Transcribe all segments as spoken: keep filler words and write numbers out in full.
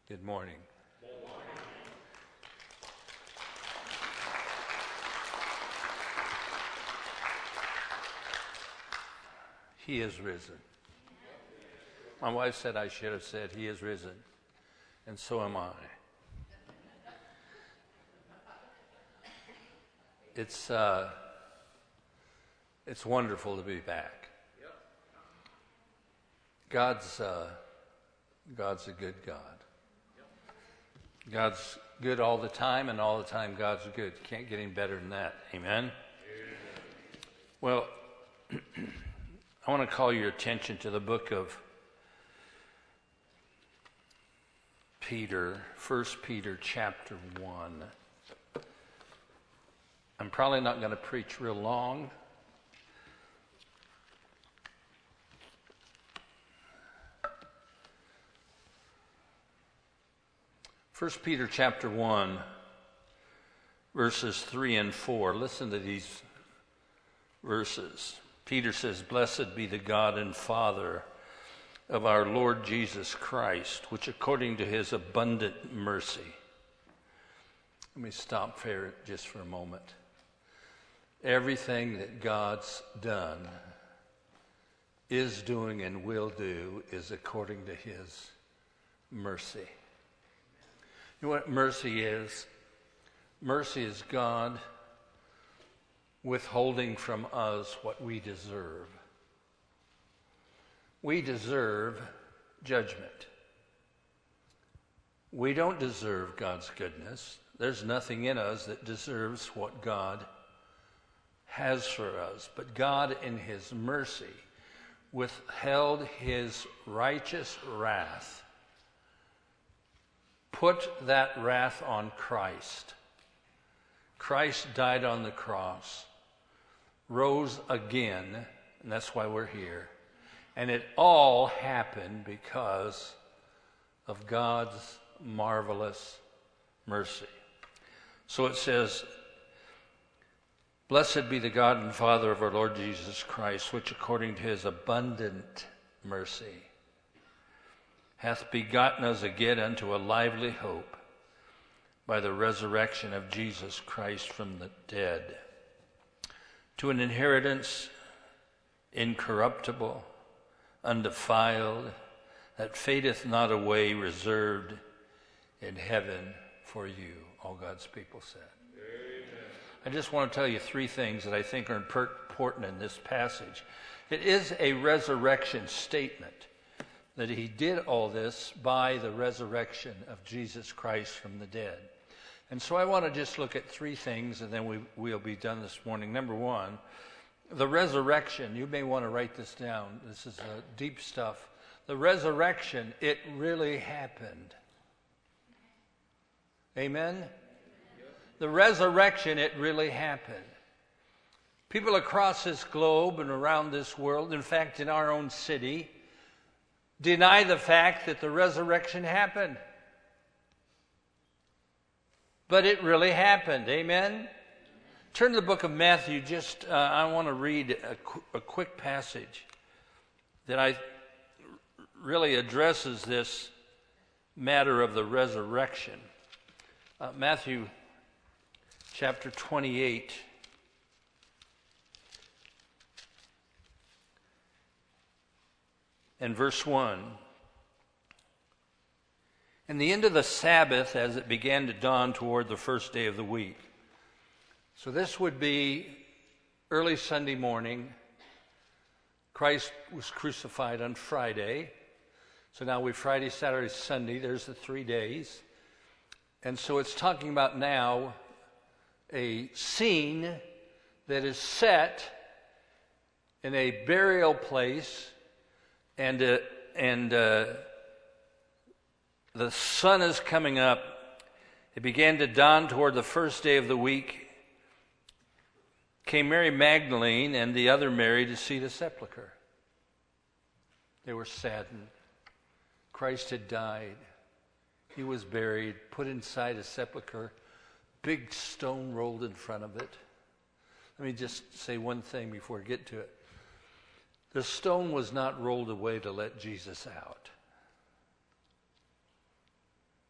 Good morning. Good morning. He is risen. My wife said I should have said he is risen, and so am I. It's uh, it's wonderful to be back. God's uh, God's a good God. God's good all the time, and all the time God's good. Can't get any better than that. Amen? Amen. Well, I want to call your attention to the book of Peter, First Peter chapter one. I'm probably not going to preach real long. First Peter chapter one, verses three and four. Listen to these verses. Peter says, "Blessed be the God and Father of our Lord Jesus Christ, which according to his abundant mercy." Let me stop there just for a moment. Everything that God's done, is doing, and will do is according to his mercy. You know what mercy is? Mercy is God withholding from us what we deserve. We deserve judgment. We don't deserve God's goodness. There's nothing in us that deserves what God has for us. But God, in his mercy, withheld his righteous wrath, put that wrath on Christ. Christ died on the cross, rose again, and that's why we're here. And it all happened because of God's marvelous mercy. So it says, "Blessed be the God and Father of our Lord Jesus Christ, which according to his abundant mercy hath begotten us again unto a lively hope by the resurrection of Jesus Christ from the dead, to an inheritance incorruptible, undefiled, that fadeth not away, reserved in heaven for you." All God's people said. Amen. I just want to tell you three things that I think are important in this passage. It is a resurrection statement, that he did all this by the resurrection of Jesus Christ from the dead. And so I want to just look at three things, and then we, we'll be done this morning. Number one, the resurrection. You may want to write this down. This is uh, deep stuff. The resurrection, it really happened. Amen? The resurrection, it really happened. People across this globe and around this world, in fact, in our own city, deny the fact that the resurrection happened. But it really happened. Amen? Turn to the book of Matthew. Just, uh, I want to read a, qu- a quick passage that I really addresses this matter of the resurrection. Uh, Matthew chapter twenty-eight. And verse one. "In the end of the Sabbath, as it began to dawn toward the first day of the week." So this would be early Sunday morning. Christ was crucified on Friday. So now we Friday, Saturday, Sunday. There's the three days. And so it's talking about now a scene that is set in a burial place, and uh, and uh, the sun is coming up. It began to dawn toward the first day of the week. Came Mary Magdalene and the other Mary to see the sepulchre. They were saddened. Christ had died. He was buried, put inside a sepulchre, big stone rolled in front of it. Let me just say one thing before I get to it. The stone was not rolled away to let Jesus out.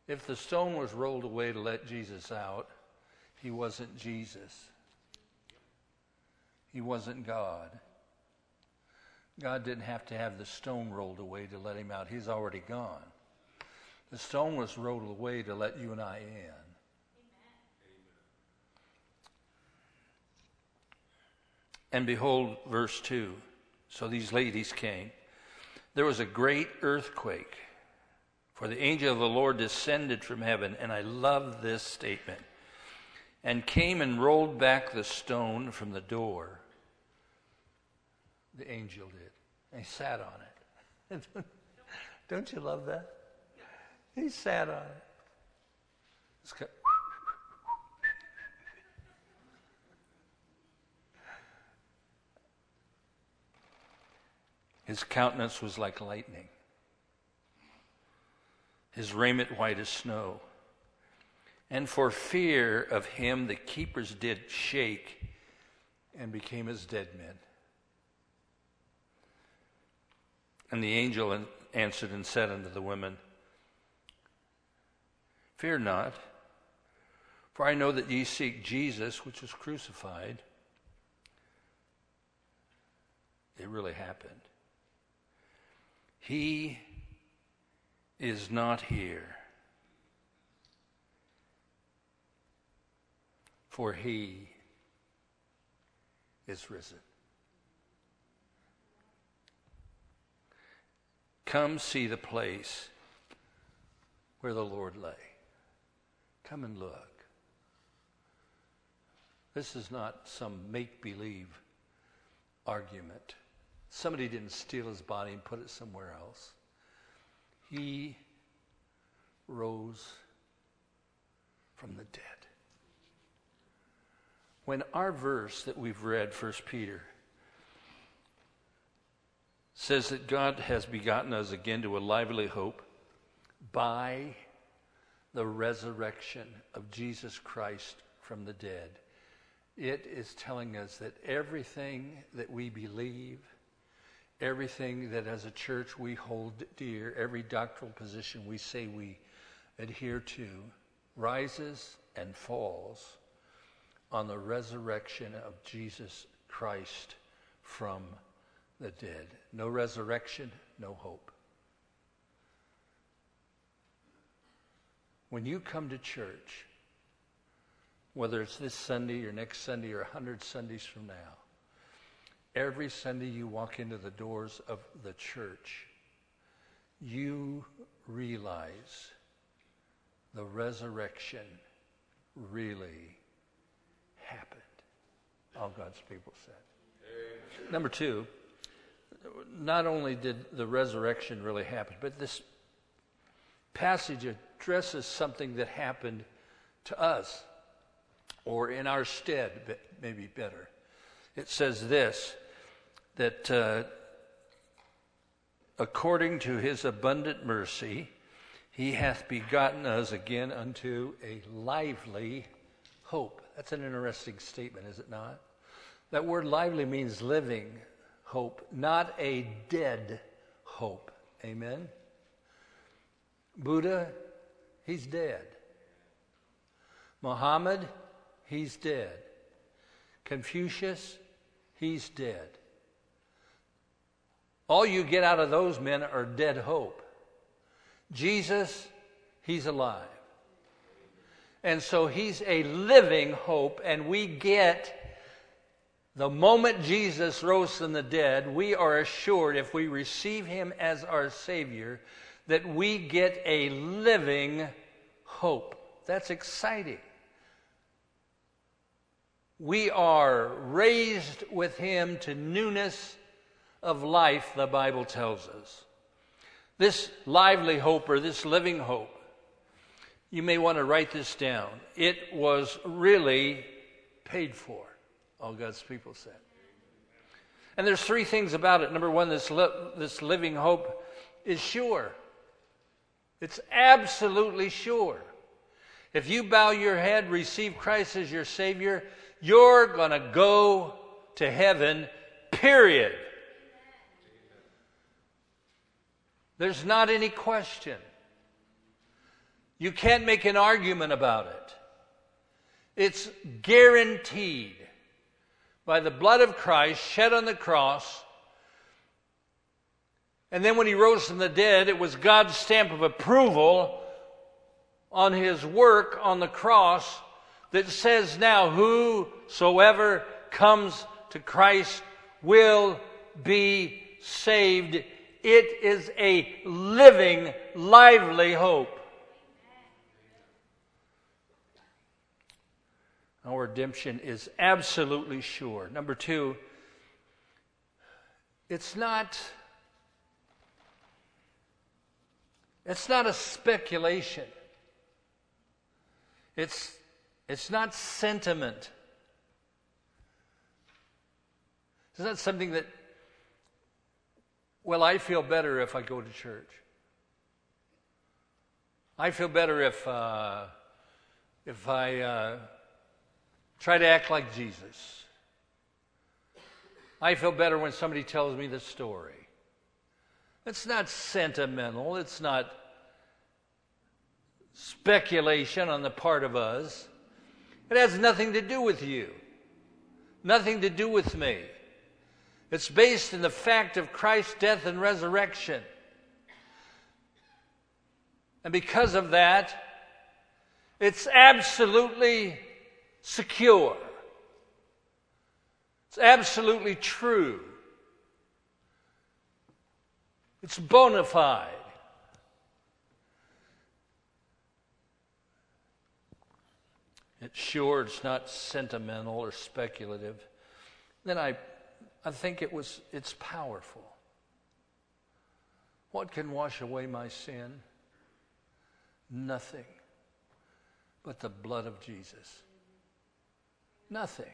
If the stone was rolled away to let Jesus out, he wasn't Jesus. He wasn't God. God didn't have to have the stone rolled away to let him out. He's already gone. The stone was rolled away to let you and I in. And behold, verse two. So these ladies came. There was a great earthquake, for the angel of the Lord descended from heaven, and I love this statement, and came and rolled back the stone from the door. The angel did. And he sat on it. Don't you love that? He sat on it. It's kind of, his countenance was like lightning, his raiment white as snow. And for fear of him, the keepers did shake and became as dead men. And the angel answered and said unto the women, Fear not, for I know that ye seek Jesus, which was crucified. It really happened. He is not here, for he is risen. Come see the place where the Lord lay. Come and look. This is not some make-believe argument. Somebody didn't steal his body and put it somewhere else. He rose from the dead. When our verse that we've read, First Peter, says that God has begotten us again to a lively hope by the resurrection of Jesus Christ from the dead, it is telling us that everything that we believe, everything that as a church we hold dear, every doctrinal position we say we adhere to, rises and falls on the resurrection of Jesus Christ from the dead. No resurrection, no hope. When you come to church, whether it's this Sunday or next Sunday or a hundred Sundays from now, every Sunday you walk into the doors of the church, you realize the resurrection really happened. All God's people said. Amen. Number two, not only did the resurrection really happen, but this passage addresses something that happened to us, or in our stead, maybe better. It says this, that uh, according to his abundant mercy, he hath begotten us again unto a lively hope. That's an interesting statement, is it not? That word lively means living hope, not a dead hope. Amen? Buddha, he's dead. Muhammad, he's dead. Confucius, he's dead. All you get out of those men are dead hope. Jesus, he's alive. And so he's a living hope, and we get, the moment Jesus rose from the dead, we are assured, if we receive him as our Savior, that we get a living hope. That's exciting. We are raised with him to newness of life, the Bible tells us. This lively hope, or this living hope, you may want to write this down. It was really paid for, all God's people said. And there's three things about it. Number one, this li- this living hope is sure. It's absolutely sure. If you bow your head, receive Christ as your Savior, you're going to go to heaven, period. There's not any question. You can't make an argument about it. It's guaranteed by the blood of Christ shed on the cross. And then when he rose from the dead, it was God's stamp of approval on his work on the cross that says now, whosoever comes to Christ will be saved. It is a living, lively hope. Our redemption is absolutely sure. Number two, it's not, it's not a speculation. It's, it's not sentiment. It's not something that, well, I feel better if I go to church. I feel better if uh, if I uh, try to act like Jesus. I feel better when somebody tells me the story. It's not sentimental. It's not speculation on the part of us. It has nothing to do with you. Nothing to do with me. It's based in the fact of Christ's death and resurrection. And because of that, it's absolutely secure. It's absolutely true. It's bona fide. It's sure, it's not sentimental or speculative. Then I I think it was it's powerful. What can wash away my sin? Nothing but the blood of Jesus. Nothing.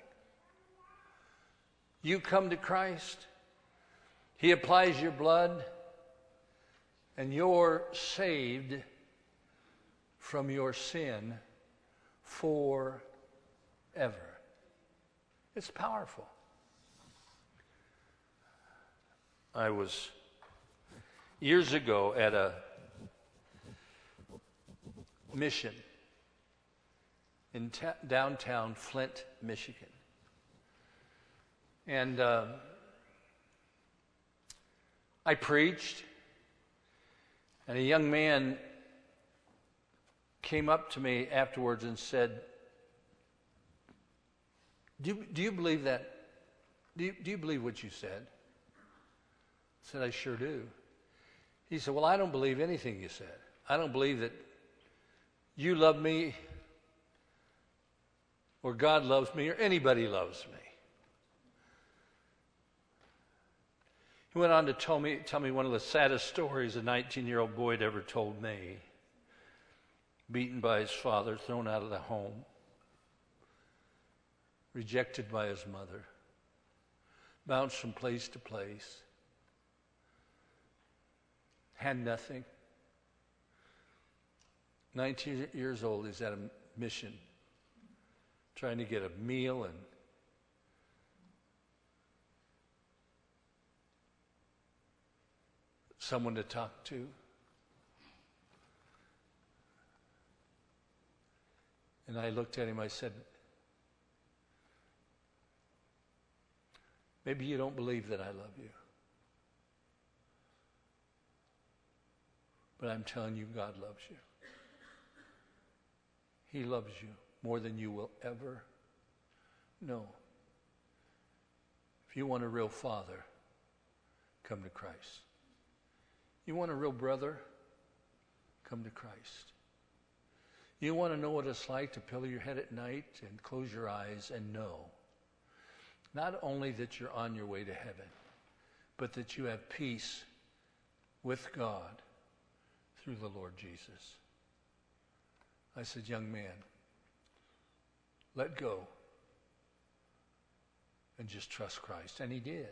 You come to Christ, he applies your blood, and you're saved from your sin forever. It's powerful. I was years ago at a mission in ta- downtown Flint, Michigan. And uh, I preached, and a young man came up to me afterwards and said, do you, do you believe that? Do you, do you believe what you said? I said, I sure do. He said, well, I don't believe anything you said. I don't believe that you love me or God loves me or anybody loves me. He went on to tell me, tell me one of the saddest stories a nineteen-year-old boy had ever told me. Beaten by his father, thrown out of the home, rejected by his mother, bounced from place to place, had nothing. nineteen years old, he's at a mission, trying to get a meal and someone to talk to. And I looked at him, I said, maybe you don't believe that I love you. But I'm telling you, God loves you. He loves you more than you will ever know. If you want a real father, come to Christ. You want a real brother, come to Christ. You want to know what it's like to pillow your head at night and close your eyes and know not only that you're on your way to heaven, but that you have peace with God through the Lord Jesus. I said, young man, let go and just trust Christ. And he did.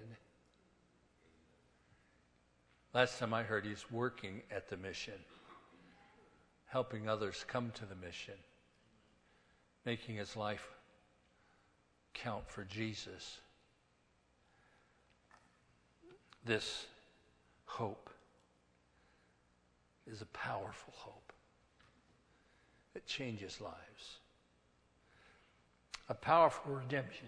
Last time I heard, he's working at the mission, helping others come to the mission, making his life count for Jesus. This hope is a powerful hope. that changes lives. A powerful redemption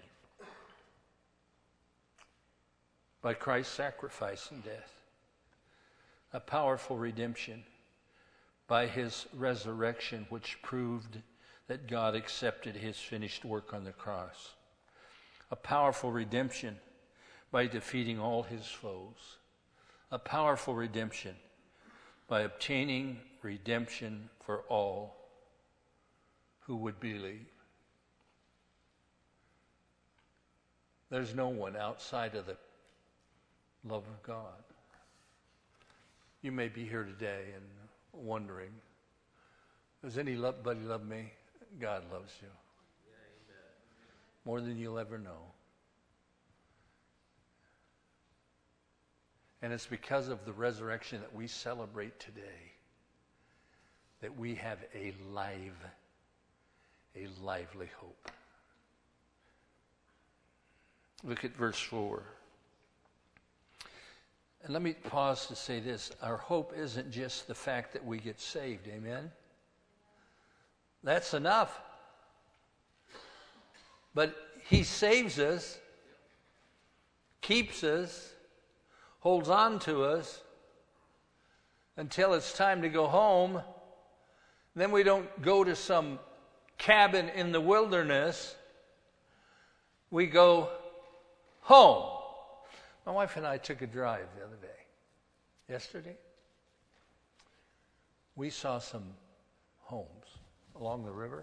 by Christ's sacrifice and death. A powerful redemption by his resurrection, which proved that God accepted his finished work on the cross. A powerful redemption by defeating all his foes. A powerful redemption by obtaining redemption for all who would believe. There's no one outside of the love of God. You may be here today and wondering, does anybody love me? God loves you. More than you'll ever know. And it's because of the resurrection that we celebrate today that we have a live, a lively hope. Look at verse four. And let me pause to say this. Our hope isn't just the fact that we get saved. Amen? That's enough. But he saves us, keeps us, holds on to us until it's time to go home. Then we don't go to some cabin in the wilderness. We go home. My wife and I took a drive the other day. Yesterday. We saw some homes along the river.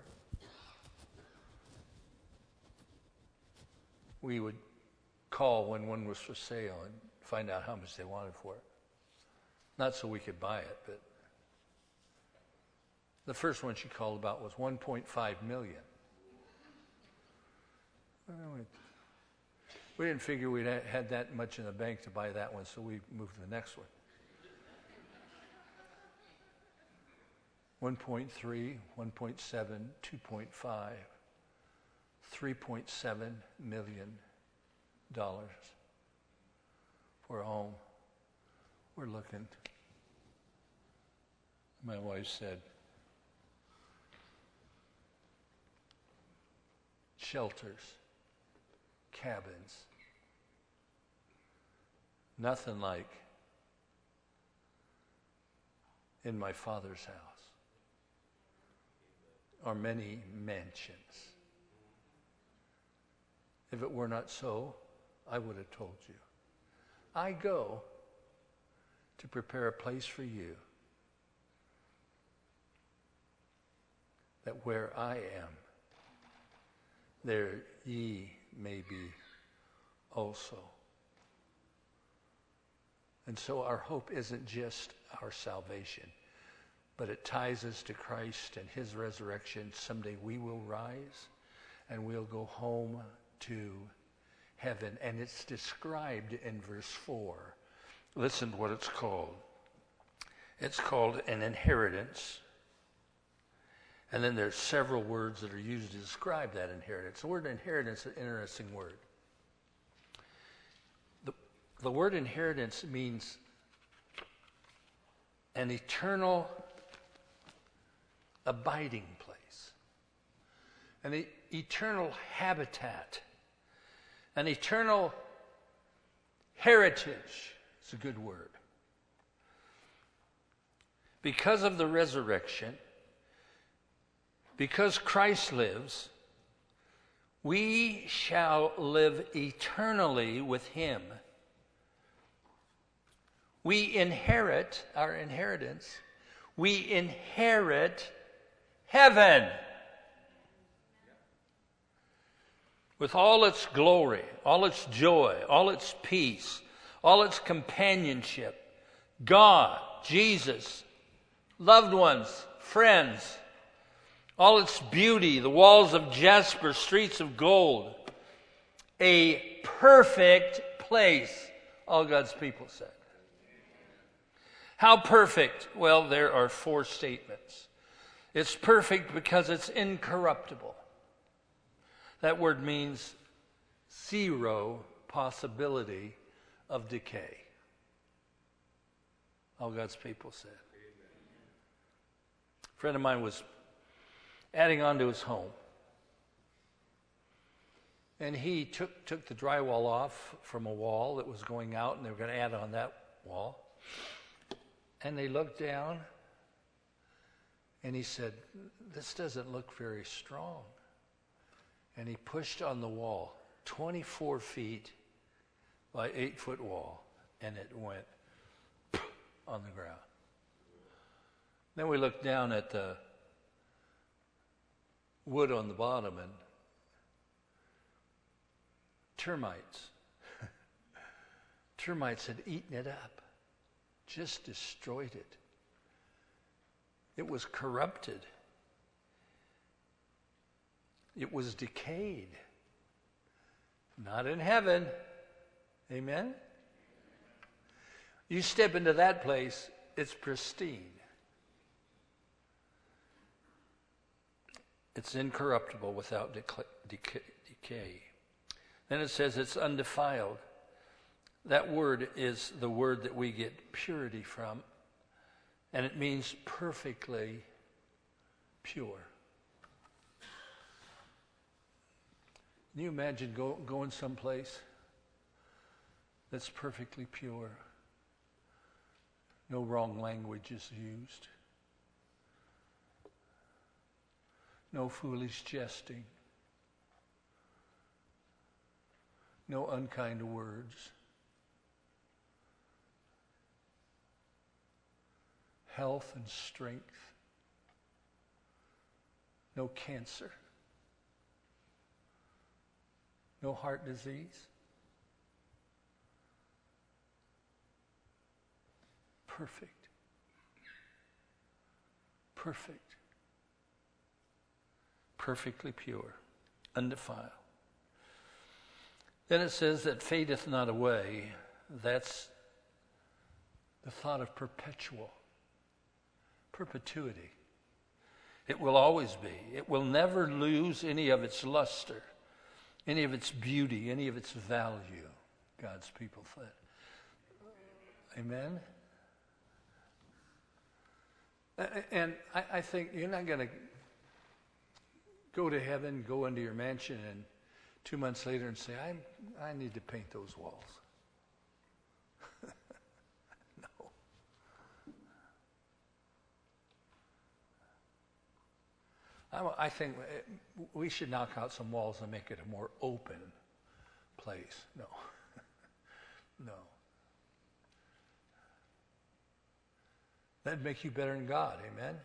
We would call when one was for sale and find out how much they wanted for it. Not so we could buy it, but the first one she called about was one point five million dollars. We didn't figure we'd had that much in the bank to buy that one, so we moved to the next one. one point three, one point seven, two point five, three point seven million dollars for a home. We're looking. My wife said, shelters, cabins, nothing like in my Father's house, or many mansions. If it were not so, I would have told you. I go to prepare a place for you, that where I am, there ye may be also. And so our hope isn't just our salvation, but it ties us to Christ and his resurrection. Someday we will rise and we'll go home to heaven. And it's described in verse four. Listen to what it's called. It's called an inheritance. And then there's several words that are used to describe that inheritance. The word inheritance is an interesting word. The, the word inheritance means an eternal abiding place, an e- eternal habitat, an eternal heritage. It's a good word. Because of the resurrection, because Christ lives, we shall live eternally with him. We inherit our inheritance. We inherit heaven with all its glory, all its joy, all its peace, all its companionship. God, Jesus, loved ones, friends, all its beauty, the walls of jasper, streets of gold. A perfect place, all God's people said. How perfect? Well, there are four statements. It's perfect because it's incorruptible. That word means zero possibility of decay. All God's people said. A friend of mine was adding on to his home. And he took, took the drywall off from a wall that was going out, and they were going to add on that wall. And they looked down, and he said, this doesn't look very strong. And he pushed on the wall, twenty-four feet by eight foot wall, and it went on the ground. Then we looked down at the wood on the bottom, and termites. Termites had eaten it up, just destroyed it. It was corrupted. It was decayed. Not in heaven. Amen? You step into that place, it's pristine. It's incorruptible without decay. Then it says it's undefiled. That word is the word that we get purity from, and it means perfectly pure. Can you imagine go, going someplace that's perfectly pure? No wrong language is used. No foolish jesting. No unkind words. Health and strength. No cancer. No heart disease. Perfect. Perfect. Perfectly pure, undefiled. Then it says that fadeth not away. That's the thought of perpetual, perpetuity. It will always be. It will never lose any of its luster, any of its beauty, any of its value, God's people said. Amen? And I, I think you're not going to go to heaven, go into your mansion, and two months later and say, I I need to paint those walls. No. I, I think we should knock out some walls and make it a more open place. No. No. That'd make you better than God, amen?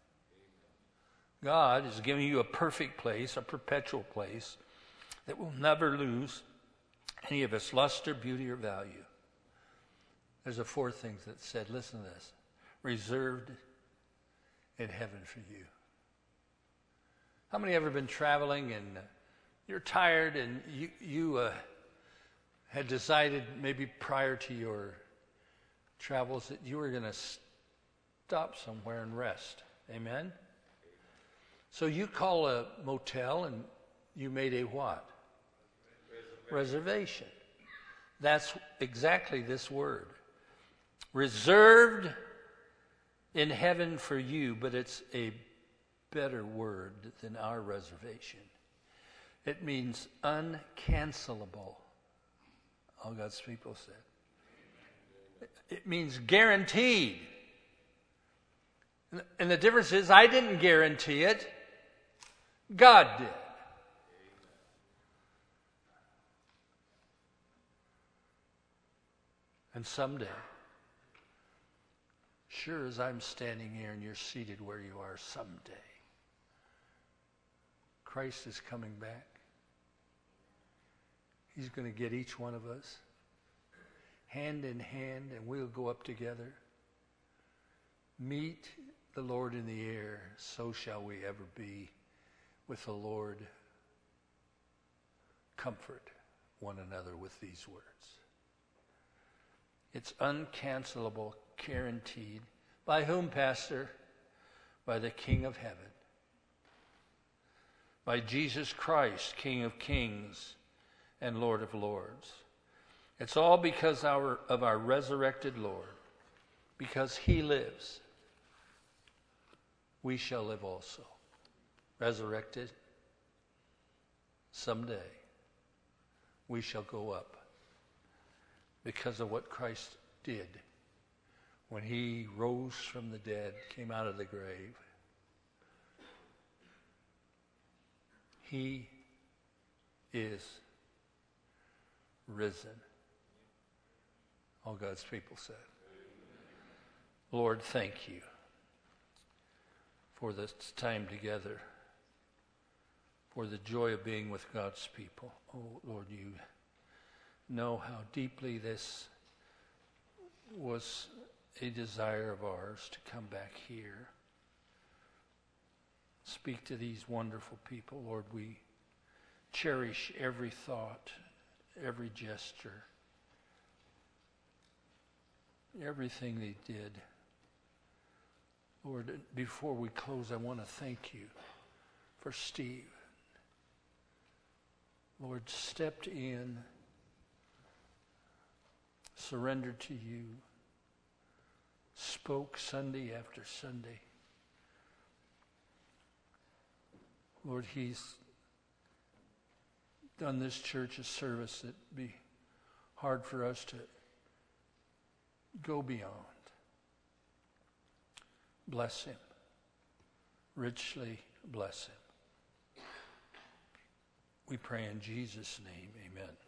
God is giving you a perfect place, a perpetual place that will never lose any of its luster, beauty, or value. There's a fourth thing that said, listen to this, reserved in heaven for you. How many have ever been traveling and uh, you're tired and you, you uh, had decided maybe prior to your travels that you were going to stop somewhere and rest? Amen? So you call a motel and you made a what? Reservation. Reservation. That's exactly this word. Reserved in heaven for you, but it's a better word than our reservation. It means uncancelable. All God's people said. It means guaranteed. And the difference is I didn't guarantee it. God did. And someday, sure as I'm standing here and you're seated where you are, someday, Christ is coming back. He's going to get each one of us hand in hand, and we'll go up together. Meet the Lord in the air, so shall we ever be with the Lord. Comfort one another with these words. It's uncancelable, guaranteed. By whom, Pastor? By the King of heaven. By Jesus Christ, King of kings and Lord of lords. It's all because our, of our resurrected Lord. Because he lives, we shall live also. resurrected, someday we shall go up because of what Christ did when he rose from the dead, came out of the grave. He is risen. All God's people said. Lord, thank you for this time together, for the joy of being with God's people. Oh, Lord, you know how deeply this was a desire of ours to come back here. Speak to these wonderful people. Lord, we cherish every thought, every gesture, everything they did. Lord, before we close, I want to thank you for Steve. Lord, stepped in, surrendered to you, spoke Sunday after Sunday. Lord, he's done this church a service that'd be hard for us to go beyond. Bless him. Richly bless him. We pray in Jesus' name, amen.